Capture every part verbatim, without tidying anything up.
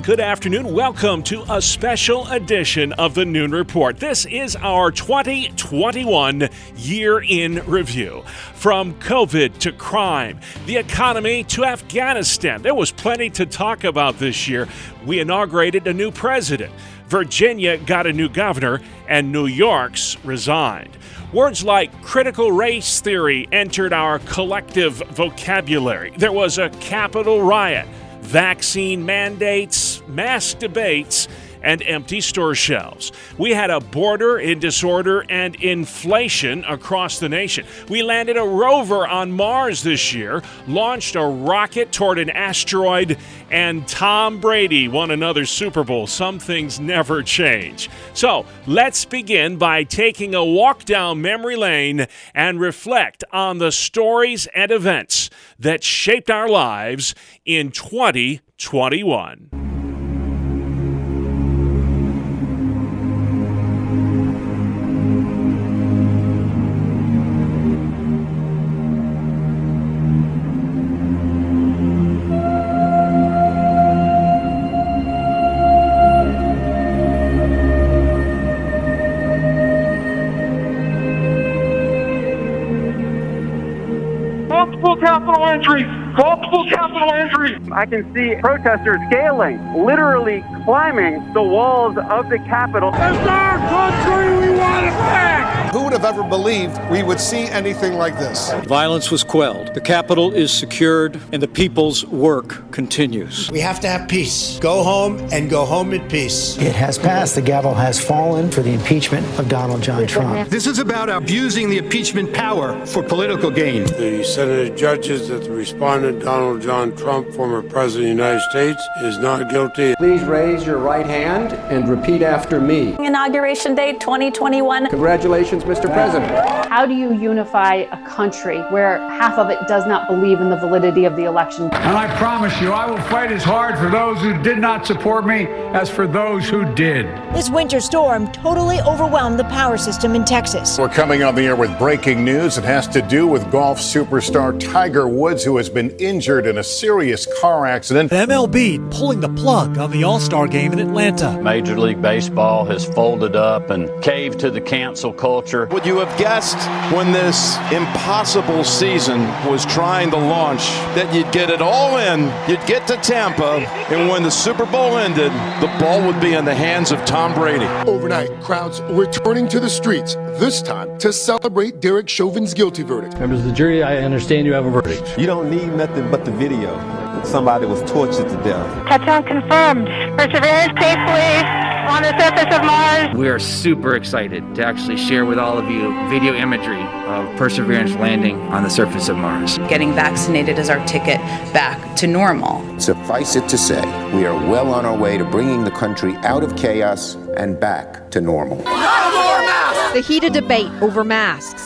Good afternoon. Welcome to a special edition of the Noon Report. This is our twenty twenty-one year in review. From COVID to crime, the economy to Afghanistan. There was plenty to talk about this year. We inaugurated a new president. Virginia got a new governor, and New York's resigned. Words like critical race theory entered our collective vocabulary. There was a Capitol riot, vaccine mandates, mass debates, and empty store shelves. We had a border in disorder and inflation across the nation. We landed a rover on Mars this year, launched a rocket toward an asteroid, and Tom Brady won another Super Bowl. Some things never change. So let's begin by taking a walk down memory lane and reflect on the stories and events that shaped our lives in twenty twenty-one. Multiple capital entries! Multiple capital entries! I can see protesters scaling, literally climbing the walls of the Capitol. It's our country! We want it back! Who would have ever believed we would see anything like this? Violence was quelled. The Capitol is secured, and the people's work continues. We have to have peace. Go home and go home in peace. It has passed. The gavel has fallen for the impeachment of Donald John Trump. This is about abusing the impeachment power for political gain. The Senate judges that the respondent, Donald John Trump, former President of the United States, is not guilty. Please raise your right hand and repeat after me. Inauguration Day twenty twenty-one. Congratulations, Mister President. How do you unify a country where half of it does not believe in the validity of the election? And I promise you, I will fight as hard for those who did not support me as for those who did. This winter storm totally overwhelmed the power system in Texas. We're coming on the air with breaking news. It has to do with golf superstar Tiger Woods, who has been injured in a serious car accident. M L B pulling the plug on the All-Star game in Atlanta. Major League Baseball has folded up and caved to the cancel culture. Would you have guessed when this impossible season was trying to launch that you'd get it all in, you'd get to Tampa, and when the Super Bowl ended, the ball would be in the hands of Tom Brady? Overnight, crowds returning to the streets, this time to celebrate Derek Chauvin's guilty verdict. Members of the jury, I understand you have a verdict. You don't need nothing but the video. Somebody was tortured to death. Touchdown confirmed. Perseverance safely on the surface of Mars. We are super excited to actually share with all of you video imagery of Perseverance landing on the surface of Mars. Getting vaccinated is our ticket back to normal. Suffice it to say, we are well on our way to bringing the country out of chaos and back to normal. The heated debate over masks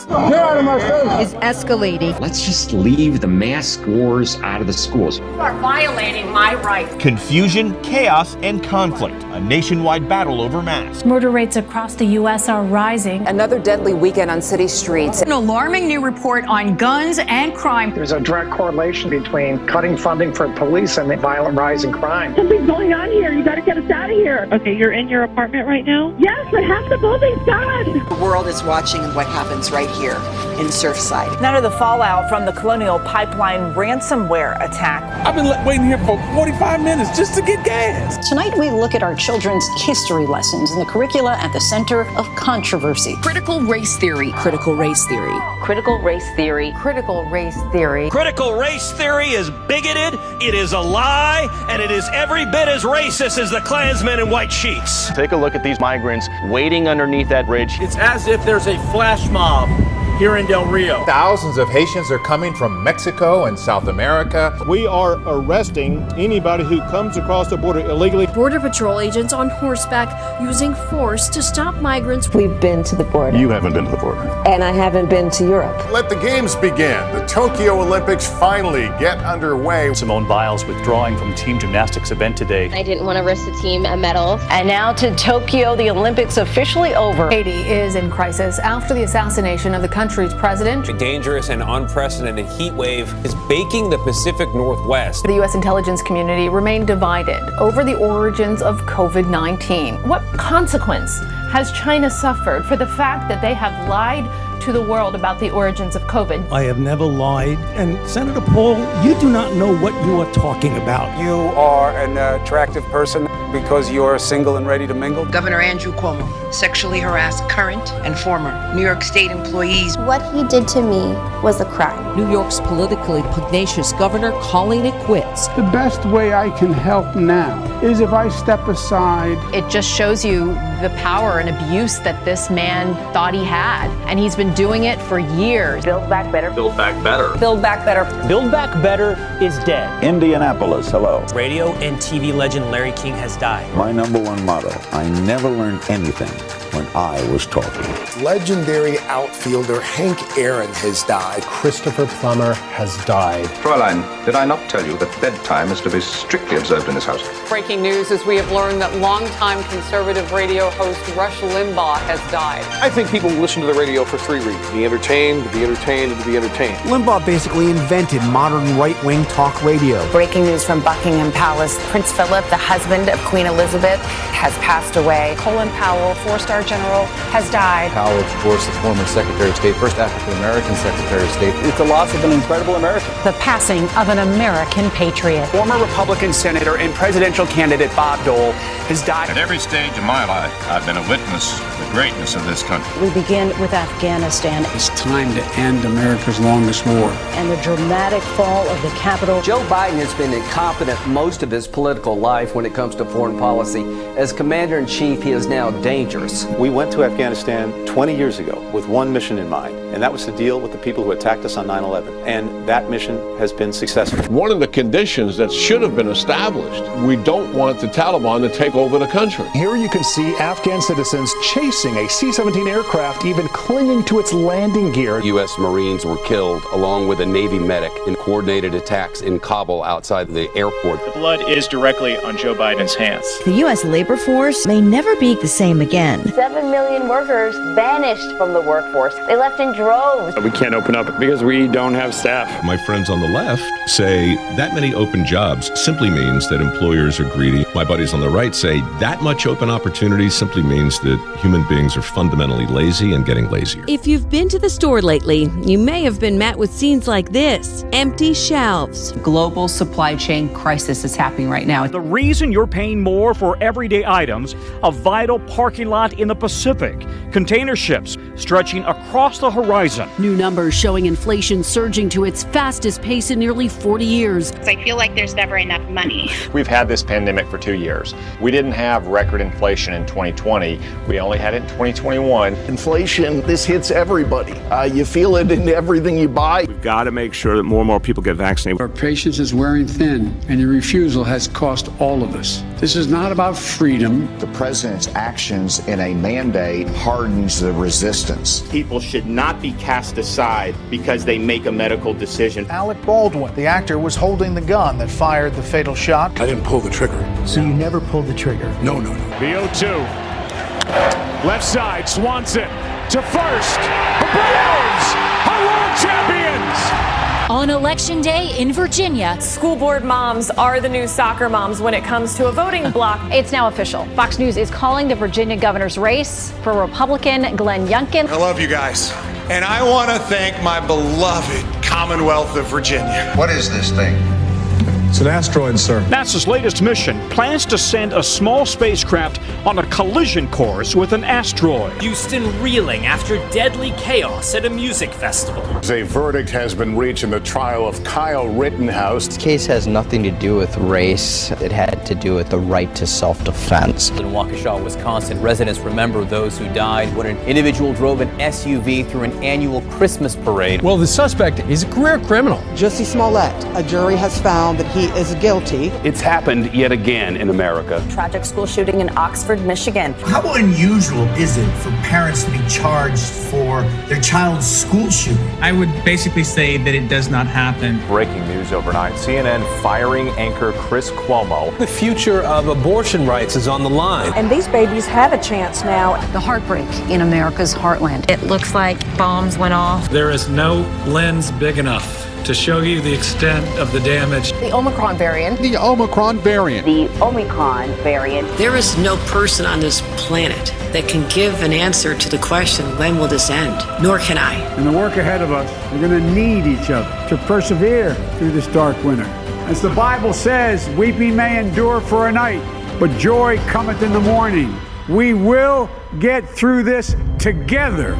is escalating. Let's just leave the mask wars out of the schools. You are violating my right. Confusion, chaos, and conflict. A nationwide battle over masks. Murder rates across the U S are rising. Another deadly weekend on city streets. An alarming new report on guns and crime. There's a direct correlation between cutting funding for police and the violent rise in crime. Something's going on here. You got to get us out of here. Okay, you're in your apartment right now? Yes, but half the building's gone. The world is watching what happens right here in Surfside. None of the fallout from the Colonial Pipeline ransomware attack. I've been waiting here for forty-five minutes just to get gas. Tonight we look at our children's history lessons and the curricula at the center of controversy. Critical race theory. Critical race theory. Critical race theory. Critical race theory. Critical race theory is bigoted, it is a lie, and it is every bit as racist as the Klansmen in white sheets. Take a look at these migrants waiting underneath that bridge. It's as if there's a flash mob here in Del Rio. Thousands of Haitians are coming from Mexico and South America. We are arresting anybody who comes across the border illegally. Border Patrol agents on horseback using force to stop migrants. We've been to the border. You haven't been to the border. And I haven't been to Europe. Let the games begin. The Tokyo Olympics finally get underway. Simone Biles withdrawing from team gymnastics event today. I didn't want to risk the team a medal. And now to Tokyo, the Olympics officially over. Haiti is in crisis after the assassination of the country's country's president. A dangerous and unprecedented heat wave is baking the Pacific Northwest. The U S intelligence community remained divided over the origins of COVID nineteen. What consequence has China suffered for the fact that they have lied to the world about the origins of COVID? I have never lied. And Senator Paul, you do not know what you are talking about. You are an attractive person because you're single and ready to mingle. Governor Andrew Cuomo sexually harassed current and former New York State employees. What he did to me was a crime. New York's politically pugnacious governor calling it quits. The best way I can help now is if I step aside. It just shows you the power and abuse that this man thought he had. And he's been doing it for years. Build back better. Build back better. Build back better. Build back better is dead. Indianapolis, hello. Radio and T V legend Larry King has died. My number one motto, I never learned anything when I was talking. Legendary outfielder Hank Aaron has died. Christopher Plummer has died. Fräulein, did I not tell you that bedtime is to be strictly observed in this house? Breaking news as we have learned that longtime conservative radio host Rush Limbaugh has died. I think people listen to the radio for three reasons. Be entertained, to be entertained, and to be entertained. Limbaugh basically invented modern right-wing talk radio. Breaking news from Buckingham Palace. Prince Philip, the husband of Queen Elizabeth, has passed away. Colin Powell, four-star general, has died. Powell, of course, the former Secretary of State, first African-American Secretary of State. It's the loss of an incredible American. The passing of an American patriot. Former Republican Senator and presidential candidate Bob Dole has died. At every stage of my life, I've been a witness to the greatness of this country. We begin with Afghanistan. It's time to end America's longest war. And the dramatic fall of the Capitol. Joe Biden has been incompetent most of his political life when it comes to foreign policy. As commander-in-chief, he is now dangerous. We went to Afghanistan twenty years ago with one mission in mind, and that was to deal with the people who attacked us on nine eleven. And that mission has been successful. One of the conditions that should have been established, we don't want the Taliban to take over the country. Here you can see Afghan citizens chasing a C seventeen aircraft, even clinging to its landing gear. U S Marines were killed along with a Navy medic in coordinated attacks in Kabul outside the airport. The blood is directly on Joe Biden's hands. The U S labor force may never be the same again. Seven million workers vanished from the workforce. They left in droves. We can't open up because we don't have staff. My friends on the left say that many open jobs simply means that employers are greedy. My buddies on the right say that much open opportunity simply means that human beings are fundamentally lazy and getting lazier. If you've been to the store lately, you may have been met with scenes like this: empty shelves. Global supply chain crisis is happening right now. The reason you're paying more for everyday items, a vital parking lot in the Pacific, container ships stretching across the horizon. New numbers showing inflation surging to its fastest pace in nearly forty years. I feel like there's never enough money. We've had this pandemic for two years. We didn't have record inflation in twenty twenty. We only had it in twenty twenty-one. Inflation, this hits everybody. Uh, you feel it in everything you buy. We've got to make sure that more and more people get vaccinated. Our patience is wearing thin, and your refusal has cost all of us. This is not about freedom. The president's actions in a mandate hardens the resistance. People should not be cast aside because they make a medical decision. Alec Baldwin, the actor, was holding the gun that fired the fatal shot. I didn't pull the trigger. So you never pulled the trigger? No, no, no. The oh two. Left side, Swanson to first. The Braves are world champions! On Election Day in Virginia, school board moms are the new soccer moms when it comes to a voting bloc. It's now official. Fox News is calling the Virginia governor's race for Republican Glenn Youngkin. I love you guys, and I want to thank my beloved Commonwealth of Virginia. What is this thing? It's an asteroid, sir. NASA's latest mission plans to send a small spacecraft on a collision course with an asteroid. Houston reeling after deadly chaos at a music festival. A verdict has been reached in the trial of Kyle Rittenhouse. This case has nothing to do with race. It had to do with the right to self-defense. In Waukesha, Wisconsin, residents remember those who died when an individual drove an S U V through an annual Christmas parade. Well, the suspect is a career criminal. Jussie Smollett, a jury has found that he he is guilty. It's happened yet again in America. Tragic school shooting in Oxford, Michigan. How unusual is it for parents to be charged for their child's school shooting? I would basically say that it does not happen. Breaking news overnight. C N N firing anchor Chris Cuomo. The future of abortion rights is on the line. And these babies have a chance now. The heartbreak in America's heartland. It looks like bombs went off. There is no lens big enough to show you the extent of the damage. The Omicron variant. The Omicron variant. The Omicron variant. There is no person on this planet that can give an answer to the question, when will this end? Nor can I. In the work ahead of us, we're going to need each other to persevere through this dark winter. As the Bible says, weeping may endure for a night, but joy cometh in the morning. We will get through this together.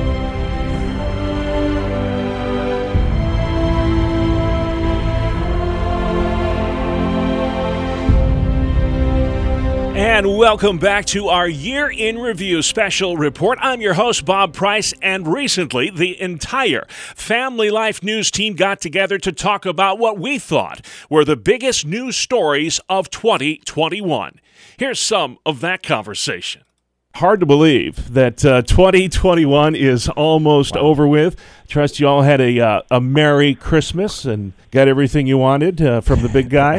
And welcome back to our Year in Review special report. I'm your host, Bob Price, and recently the entire Family Life News team got together to talk about what we thought were the biggest news stories of twenty twenty-one. Here's some of that conversation. Hard to believe that uh, twenty twenty-one is almost wow. over with. Trust you all had a uh, a Merry Christmas and got everything you wanted uh, from the big guy.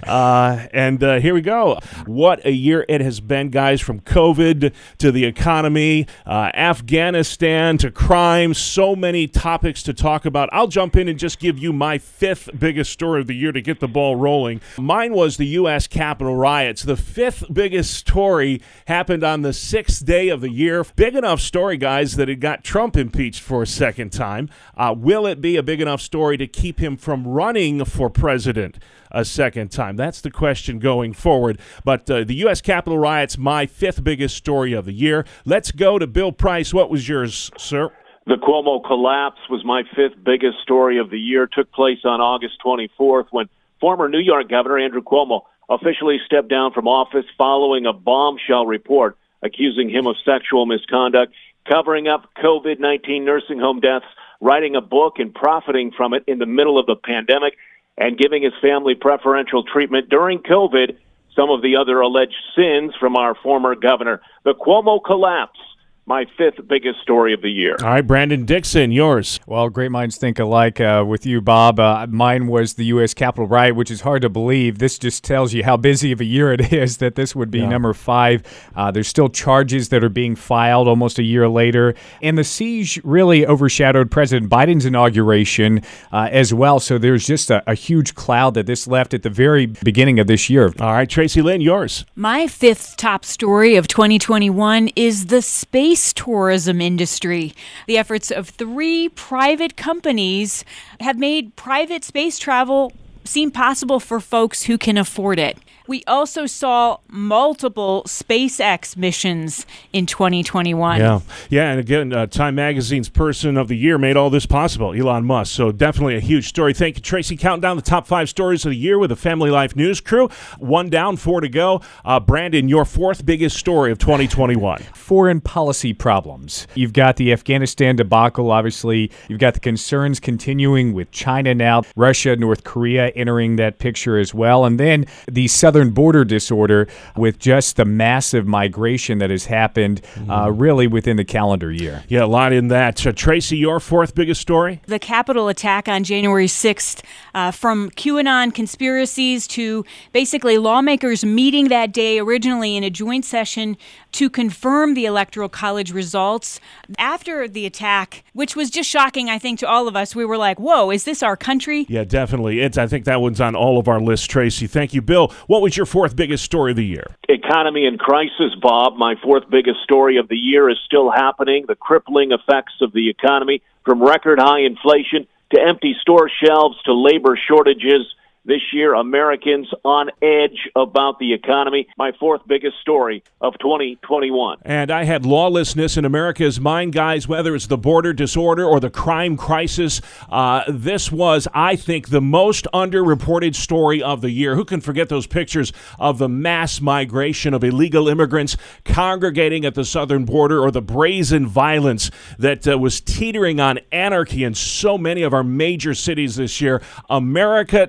uh, and uh, here we go. What a year it has been, guys, from COVID to the economy, uh, Afghanistan to crime. So many topics to talk about. I'll jump in and just give you my fifth biggest story of the year to get the ball rolling. Mine was the U S Capitol riots. The fifth biggest story happened on the sixth day of the year. Big enough story, guys, that it got Trump impeached for a second time. Uh, will it be a big enough story to keep him from running for president a second time? That's the question going forward. But uh, the U S Capitol riots, my fifth biggest story of the year. Let's go to Bill Price. What was yours, sir? The Cuomo collapse was my fifth biggest story of the year. Took place on August twenty-fourth when former New York Governor Andrew Cuomo officially stepped down from office following a bombshell report accusing him of sexual misconduct, covering up COVID nineteen nursing home deaths, writing a book and profiting from it in the middle of the pandemic, and giving his family preferential treatment during COVID, some of the other alleged sins from our former governor. The Cuomo collapse, my fifth biggest story of the year. All right, Brandon Dixon, yours. Well, great minds think alike uh, with you, Bob. Uh, mine was the U S Capitol riot, which is hard to believe. This just tells you how busy of a year it is that this would be yeah. number five. Uh, there's still charges that are being filed almost a year later. And the siege really overshadowed President Biden's inauguration uh, as well. So there's just a, a huge cloud that this left at the very beginning of this year. All right, Tracy Lynn, yours. My fifth top story of twenty twenty-one is the space tourism industry. The efforts of three private companies have made private space travel seem possible for folks who can afford it. We also saw multiple SpaceX missions in twenty twenty-one. Yeah, yeah, and again, uh, Time Magazine's Person of the Year made all this possible, Elon Musk. So definitely a huge story. Thank you, Tracy. Counting down the top five stories of the year with the Family Life News crew. One down, four to go. Uh, Brandon, your fourth biggest story of twenty twenty-one. Foreign policy problems. You've got the Afghanistan debacle, obviously. You've got the concerns continuing with China now, Russia, North Korea entering that picture as well. And then the southern border disorder with just the massive migration that has happened uh, really within the calendar year. Yeah, a lot in that. Uh, Tracy, your fourth biggest story? The Capitol attack on January sixth, uh, from QAnon conspiracies to basically lawmakers meeting that day originally in a joint session to confirm the Electoral College results. After the attack, which was just shocking, I think, to all of us, we were like, whoa, is this our country? Yeah, definitely. It's. I think that one's on all of our lists, Tracy. Thank you, Bill. What was your fourth biggest story of the year? Economy in crisis, Bob. My fourth biggest story of the year is still happening. The crippling effects of the economy, from record high inflation to empty store shelves to labor shortages. This year, Americans on edge about the economy. My fourth biggest story of twenty twenty-one. And I had lawlessness in America's mind, guys, whether it's the border disorder or the crime crisis. Uh, this was, I think, the most underreported story of the year. Who can forget those pictures of the mass migration of illegal immigrants congregating at the southern border, or the brazen violence that uh, was teetering on anarchy in so many of our major cities this year? America doesn't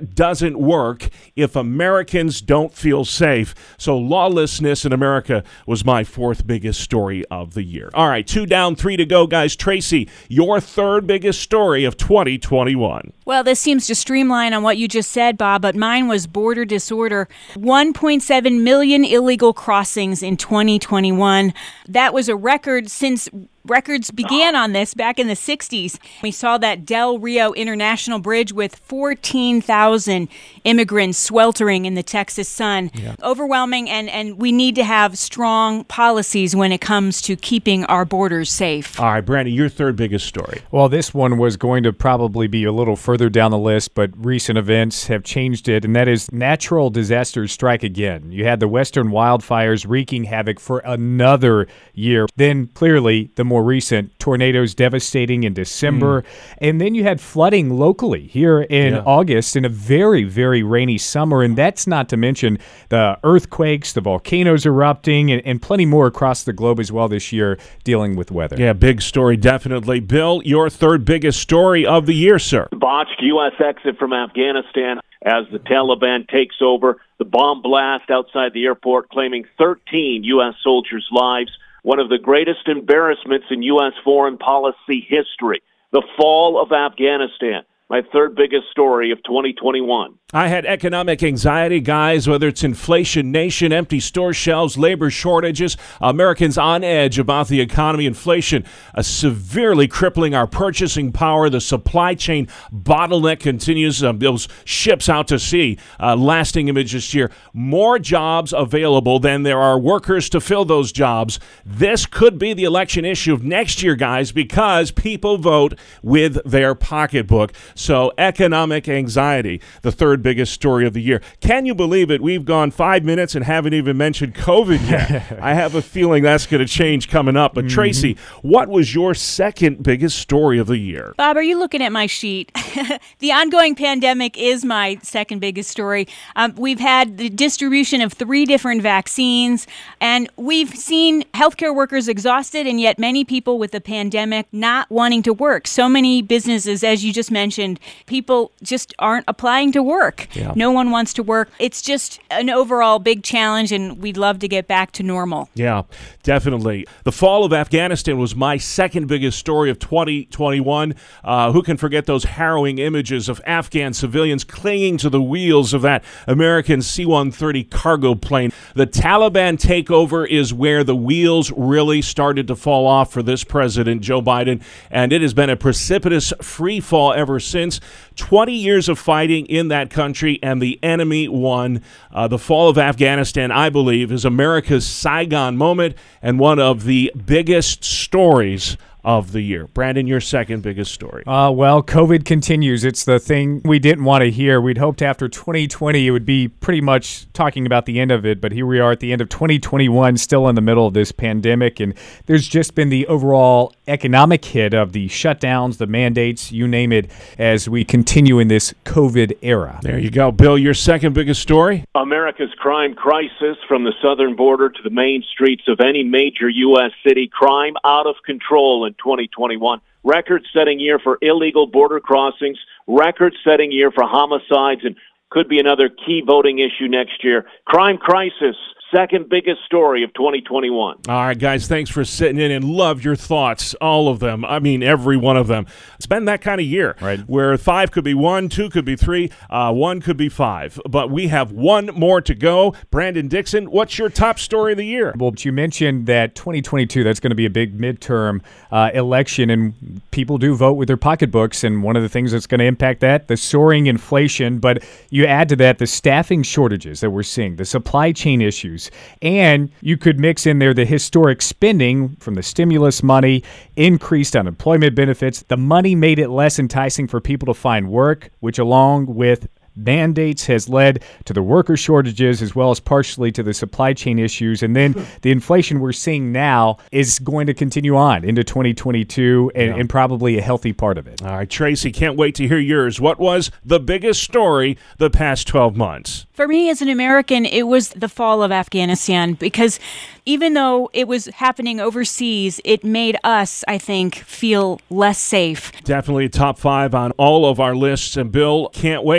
doesn't work if Americans don't feel safe. So lawlessness in America was my fourth biggest story of the year. All right, two down, three to go, guys. Tracy, your third biggest story of twenty twenty-one. Well, this seems to streamline on what you just said, Bob, but mine was border disorder. one point seven million illegal crossings in twenty twenty-one. That was a record since records began on this back in the sixties. We saw that Del Rio International Bridge with fourteen thousand immigrants sweltering in the Texas sun. Yeah. Overwhelming, and, and we need to have strong policies when it comes to keeping our borders safe. All right, Brandon, your third biggest story. Well, this one was going to probably be a little further down the list, but recent events have changed it, and that is natural disasters strike again. You had the western wildfires wreaking havoc for another year. Then, clearly, the more recent tornadoes devastating in December. Mm. And then you had flooding locally here in yeah. August in a very, very rainy summer. And that's not to mention the earthquakes, the volcanoes erupting, and, and plenty more across the globe as well this year dealing with weather. Yeah, big story, definitely. Bill, your third biggest story of the year, sir. Botched U S exit from Afghanistan as the Taliban takes over. The bomb blast outside the airport claiming thirteen U S soldiers' lives. One of the greatest embarrassments in U S foreign policy history. The fall of Afghanistan. My third biggest story of twenty twenty-one. I had economic anxiety, guys, whether it's inflation nation, empty store shelves, labor shortages, Americans on edge about the economy, inflation uh, severely crippling our purchasing power. The supply chain bottleneck continues. Um, those ships out to sea, uh, lasting image this year. More jobs available than there are workers to fill those jobs. This could be the election issue of next year, guys, because people vote with their pocketbook. So economic anxiety, the third biggest story of the year. Can you believe it? We've gone five minutes and haven't even mentioned COVID yet. I have a feeling that's going to change coming up. But mm-hmm. Tracy, what was your second biggest story of the year? Bob, are you looking at my sheet? The ongoing pandemic is my second biggest story. Um, we've had the distribution of three different vaccines, and we've seen healthcare workers exhausted, and yet many people with the pandemic not wanting to work. So many businesses, as you just mentioned, people just aren't applying to work. Yeah. No one wants to work. It's just an overall big challenge, and we'd love to get back to normal. Yeah, definitely. The fall of Afghanistan was my second biggest story of twenty twenty-one. Uh, who can forget those harrowing images of Afghan civilians clinging to the wheels of that American C one thirty cargo plane? The Taliban takeover is where the wheels really started to fall off for this president, Joe Biden, and it has been a precipitous free fall ever since. twenty years of fighting in that country, and the enemy won. Uh, the fall of Afghanistan, I believe, is America's Saigon moment and one of the biggest stories of the year. Brandon, your second biggest story. Uh, well, COVID continues. It's the thing we didn't want to hear. We'd hoped after twenty twenty it would be pretty much talking about the end of it, but here we are at the end of twenty twenty-one, still in the middle of this pandemic, and there's just been the overall economic hit of the shutdowns, the mandates, you name it, as we continue in this COVID era. There you go. Bill, your second biggest story? America's crime crisis, from the southern border to the main streets of any major U S city. Crime out of control in twenty twenty-one. Record-setting year for illegal border crossings, record-setting year for homicides, and could be another key voting issue next year. Crime crisis, second biggest story of twenty twenty-one. All right, guys, thanks for sitting in, and love your thoughts, all of them. I mean, every one of them. It's been that kind of year, right, where five could be one, two could be three, uh, one could be five. But we have one more to go. Brandon Dixon, what's your top story of the year? Well, you mentioned that twenty twenty-two, that's going to be a big midterm uh, election, and people do vote with their pocketbooks, and one of the things that's going to impact that, the soaring inflation, but you add to that the staffing shortages that we're seeing, the supply chain issues, and you could mix in there the historic spending from the stimulus money, increased unemployment benefits. The money made it less enticing for people to find work, which along with mandates has led to the worker shortages as well as partially to the supply chain issues. And then the inflation we're seeing now is going to continue on into twenty twenty-two and, yeah. and probably a healthy part of it. All right, Tracy, can't wait to hear yours. What was the biggest story the past twelve months? For me as an American, it was the fall of Afghanistan, because even though it was happening overseas, it made us, I think, feel less safe. Definitely top five on all of our lists. And Bill, can't wait to hear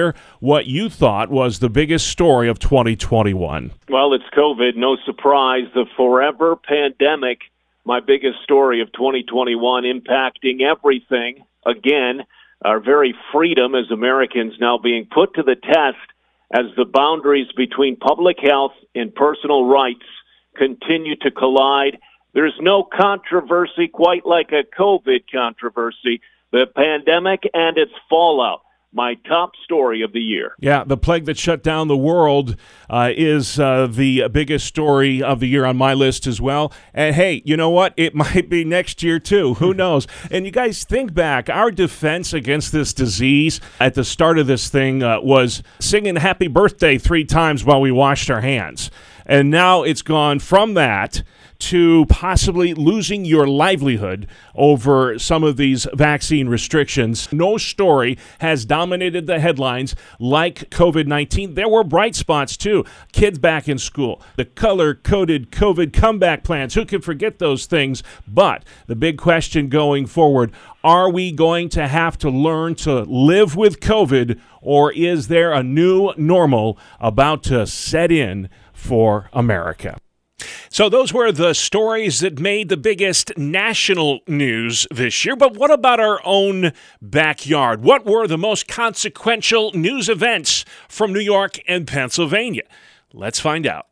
hear what you thought was the biggest story of twenty twenty-one. Well, it's COVID, no surprise. The forever pandemic, my biggest story of twenty twenty-one, impacting everything. Again, our very freedom as Americans now being put to the test as the boundaries between public health and personal rights continue to collide. There's no controversy quite like a COVID controversy. The pandemic and its fallout, my top story of the year. Yeah, the plague that shut down the world uh, is uh, the biggest story of the year on my list as well. And hey, you know what? It might be next year too. Who knows? And you guys think back, our defense against this disease at the start of this thing uh, was singing happy birthday three times while we washed our hands. And now it's gone from that to possibly losing your livelihood over some of these vaccine restrictions. No story has dominated the headlines like COVID nineteen. There were bright spots, too. Kids back in school, the color-coded COVID comeback plans. Who can forget those things? But the big question going forward, are we going to have to learn to live with COVID, or is there a new normal about to set in for America? So those were the stories that made the biggest national news this year. But what about our own backyard? What were the most consequential news events from New York and Pennsylvania? Let's find out.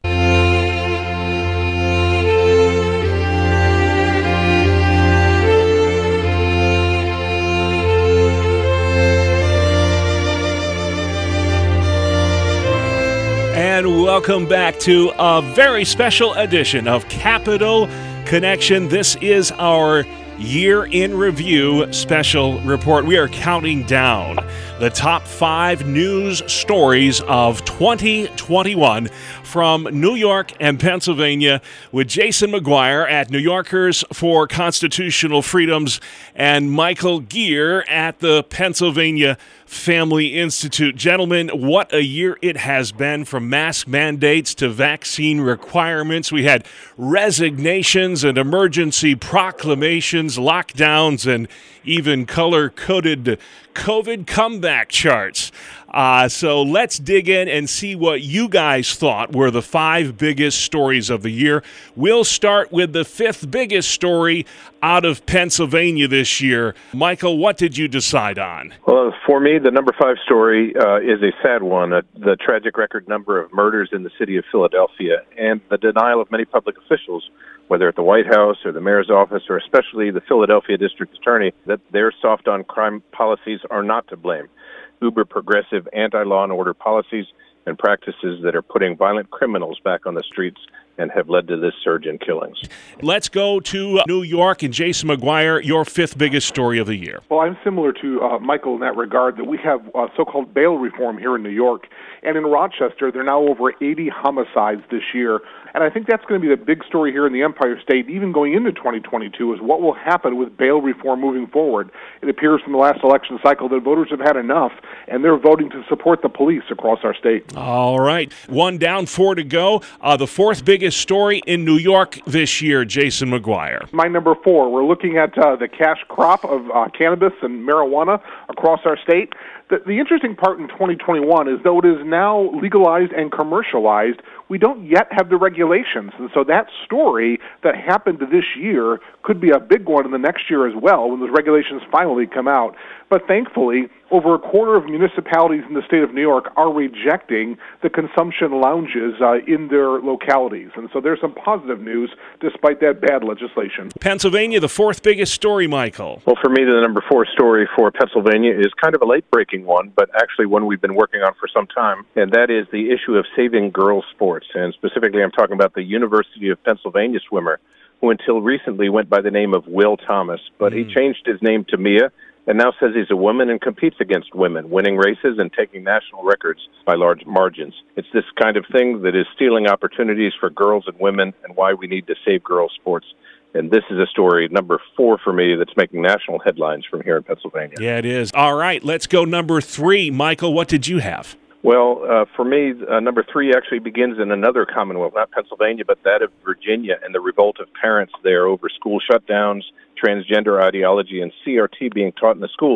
And welcome back to a very special edition of Capital Connection. This is our Year in Review special report. We are counting down the top five news stories of twenty twenty-one from New York and Pennsylvania with Jason McGuire at New Yorkers for Constitutional Freedoms and Michael Geer at the Pennsylvania Family Institute. Gentlemen, what a year it has been, from mask mandates to vaccine requirements. We had resignations and emergency proclamations, lockdowns, and even color-coded COVID comeback charts. Uh, so let's dig in and see what you guys thought were the five biggest stories of the year. We'll start with the fifth biggest story out of Pennsylvania this year. Michael, what did you decide on? Well, for me, the number five story uh, is a sad one, uh, the tragic record number of murders in the city of Philadelphia and the denial of many public officials, whether at the White House or the mayor's office or especially the Philadelphia district attorney, that their soft-on-crime policies are not to blame. Uber progressive anti-law and order policies and practices that are putting violent criminals back on the streets and have led to this surge in killings. Let's go to New York and Jason McGuire, your fifth biggest story of the year. Well, I'm similar to uh, Michael in that regard, that we have uh, so-called bail reform here in New York. And in Rochester, there are now over eighty homicides this year. And I think that's going to be the big story here in the Empire State, even going into twenty twenty-two, is what will happen with bail reform moving forward. It appears from the last election cycle that voters have had enough, and they're voting to support the police across our state. All right. One down, four to go. Uh, the fourth biggest story in New York this year, Jason McGuire. My number four, we're looking at uh, the cash crop of uh, cannabis and marijuana across our state. The, the interesting part in twenty twenty-one is, though it is now legalized and commercialized, we don't yet have the regulations. And so that story that happened this year could be a big one in the next year as well when those regulations finally come out. But thankfully, over a quarter of municipalities in the state of New York are rejecting the consumption lounges uh, in their localities. And so there's some positive news despite that bad legislation. Pennsylvania, the fourth biggest story, Michael. Well, for me, the number four story for Pennsylvania is kind of a late-breaking one, but actually one we've been working on for some time, and that is the issue of saving girls' sports. And specifically, I'm talking about the University of Pennsylvania swimmer, who until recently went by the name of Will Thomas, but mm. he changed his name to Mia, and now says he's a woman and competes against women, winning races and taking national records by large margins. It's this kind of thing that is stealing opportunities for girls and women, and why we need to save girls' sports. And this is a story, number four for me, that's making national headlines from here in Pennsylvania. Yeah, it is. All right, let's go number three. Michael, what did you have? Well, uh, for me, uh, number three actually begins in another Commonwealth, not Pennsylvania, but that of Virginia, and the revolt of parents there over school shutdowns, transgender ideology, and C R T being taught in the schools.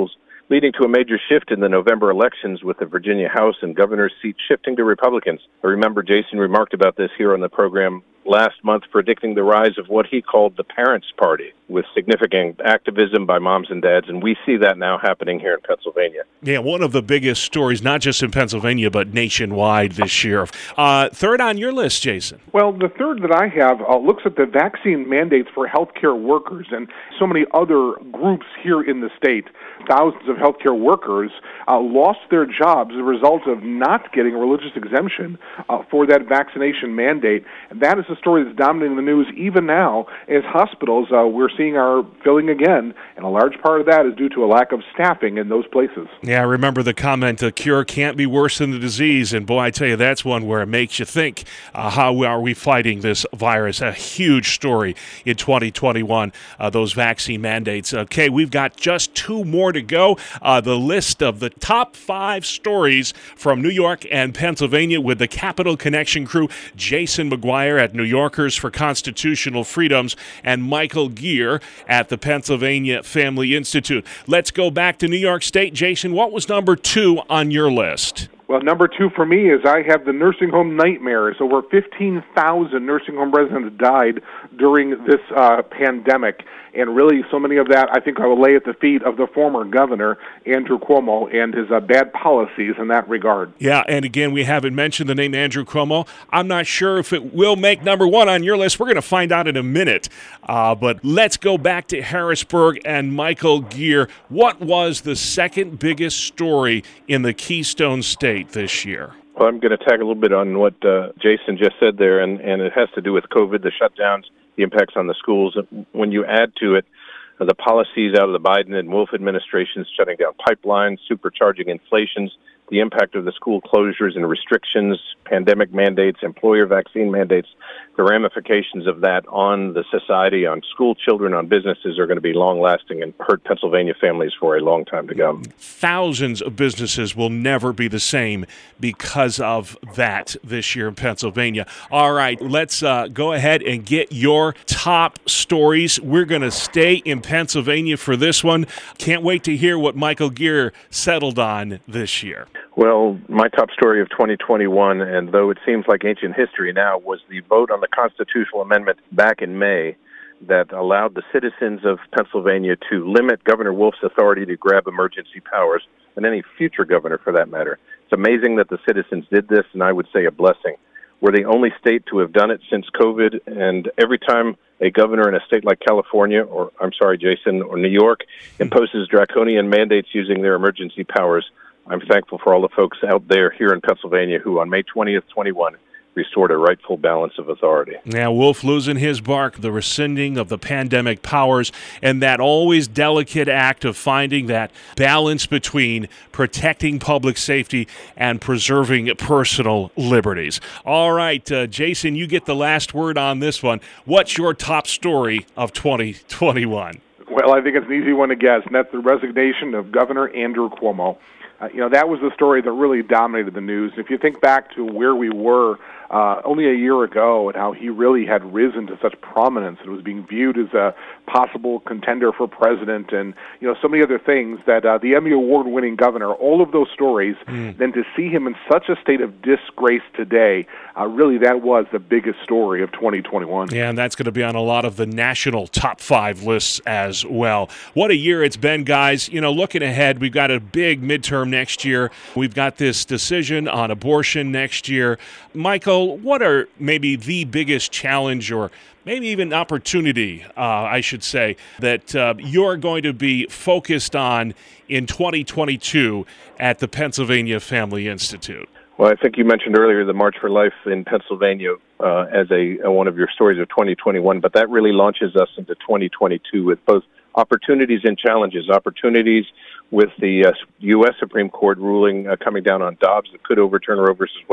leading to a major shift in the November elections with the Virginia House and governor's seat shifting to Republicans. I remember Jason remarked about this here on the program last month, predicting the rise of what he called the Parents' Party, with significant activism by moms and dads, and we see that now happening here in Pennsylvania. Yeah, one of the biggest stories, not just in Pennsylvania, but nationwide this year. Uh, third on your list, Jason. Well, the third that I have uh, looks at the vaccine mandates for healthcare workers and so many other groups here in the state. Thousands of healthcare workers uh, lost their jobs as a result of not getting a religious exemption uh, for that vaccination mandate. And that is a story that's dominating the news even now as hospitals uh, we're seeing are filling again, and a large part of that is due to a lack of staffing in those places. Yeah, I remember the comment, a cure can't be worse than the disease, and boy, I tell you, that's one where it makes you think, uh, how are we fighting this virus? A huge story in twenty twenty-one, uh, those vaccine mandates. Okay, we've got just two more to go. Uh, the list of the top five stories from New York and Pennsylvania with the Capital Connection crew, Jason McGuire at New Yorkers for Constitutional Freedoms and Michael Geer at the Pennsylvania Family Institute. Let's go back to New York State. Jason, what was number two on your list? Well, number two for me is I have the nursing home nightmares. Over fifteen thousand nursing home residents died during this uh, pandemic. And really, so many of that, I think I will lay at the feet of the former governor, Andrew Cuomo, and his uh, bad policies in that regard. Yeah, and again, we haven't mentioned the name Andrew Cuomo. I'm not sure if it will make number one on your list. We're going to find out in a minute. Uh, but let's go back to Harrisburg and Michael Geer. What was the second biggest story in the Keystone State this year? Well, I'm going to tag a little bit on what uh, Jason just said there, and, and it has to do with COVID, the shutdowns, the impacts on the schools. When you add to it uh, the policies out of the Biden and Wolf administrations shutting down pipelines, supercharging inflations, the impact of the school closures and restrictions, pandemic mandates, employer vaccine mandates, the ramifications of that on the society, on school children, on businesses are going to be long-lasting and hurt Pennsylvania families for a long time to come. Thousands of businesses will never be the same because of that this year in Pennsylvania. All right, let's uh, go ahead and get your top stories. We're going to stay in Pennsylvania for this one. Can't wait to hear what Michael Geer settled on this year. Well, my top story of twenty twenty-one, and though it seems like ancient history now, was the vote on the constitutional amendment back in May that allowed the citizens of Pennsylvania to limit Governor Wolf's authority to grab emergency powers, and any future governor for that matter. It's amazing that the citizens did this, and I would say a blessing. We're the only state to have done it since COVID, and every time a governor in a state like California, or I'm sorry, Jason, or New York, imposes draconian mandates using their emergency powers, I'm thankful for all the folks out there here in Pennsylvania who on May twentieth, twenty-one, restored a rightful balance of authority. Now, Wolf losing his bark, the rescinding of the pandemic powers, and that always delicate act of finding that balance between protecting public safety and preserving personal liberties. All right, uh, Jason, you get the last word on this one. What's your top story of twenty twenty-one? Well, I think it's an easy one to guess, and that's the resignation of Governor Andrew Cuomo. Uh, you know, that was the story that really dominated the news. If you think back to where we were uh, only a year ago and how he really had risen to such prominence and was being viewed as a possible contender for president and, you know, so many other things that uh, the Emmy Award-winning governor, all of those stories, mm. then to see him in such a state of disgrace today, uh, really that was the biggest story of twenty twenty-one. Yeah, and that's going to be on a lot of the national top five lists as well. What a year it's been, guys. You know, looking ahead, we've got a big midterm next year. We've got this decision on abortion next year. Michael, what are maybe the biggest challenge or maybe even opportunity, uh, I should say, that uh, you're going to be focused on in twenty twenty-two at the Pennsylvania Family Institute? Well, I think you mentioned earlier the March for Life in Pennsylvania uh, as a, a one of your stories of twenty twenty-one, but that really launches us into twenty twenty-two with both opportunities and challenges. Opportunities with the uh, U S Supreme Court ruling uh, coming down on Dobbs that could overturn Roe versus Wade,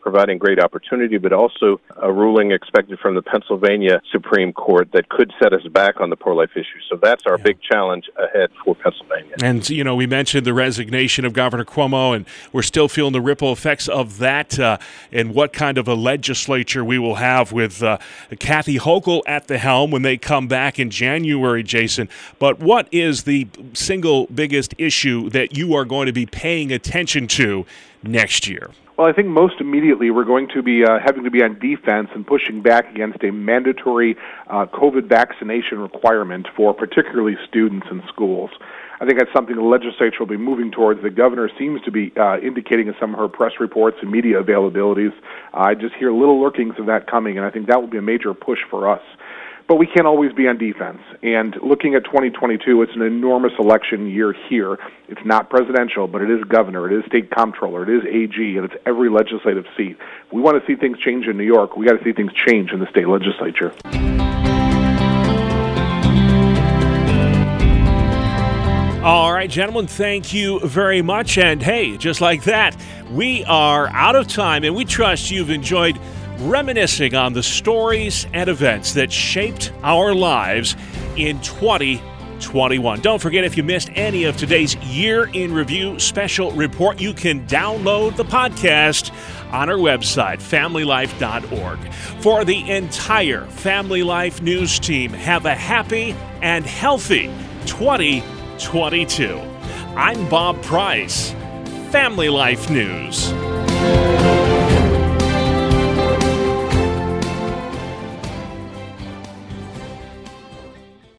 providing great opportunity, but also a ruling expected from the Pennsylvania Supreme Court that could set us back on the pro-life issue. So that's our yeah. big challenge ahead for Pennsylvania. And, you know, we mentioned the resignation of Governor Cuomo, and we're still feeling the ripple effects of that uh, and what kind of a legislature we will have with uh, Kathy Hochul at the helm when they come back in January, Jason. But what is the single biggest issue that you are going to be paying attention to next year? Well, I think most immediately we're going to be uh, having to be on defense and pushing back against a mandatory uh, COVID vaccination requirement for particularly students in schools. I think that's something the legislature will be moving towards. The governor seems to be uh, indicating in some of her press reports and media availabilities. Uh, I just hear little lurkings of that coming, and I think that will be a major push for us. But we can't always be on defense. And looking at twenty twenty-two, it's an enormous election year here. It's not presidential, but it is governor, it is state comptroller, it is A G, and it's every legislative seat. If we want to see things change in New York, we got to see things change in the state legislature. All right, gentlemen, thank you very much. And hey, just like that, we are out of time, and we trust you've enjoyed reminiscing on the stories and events that shaped our lives in twenty twenty-one. Don't forget, if you missed any of today's Year in Review special report, you can download the podcast on our website, family life dot org. For the entire Family Life News team, have a happy and healthy twenty twenty-two. I'm Bob Price, Family Life News.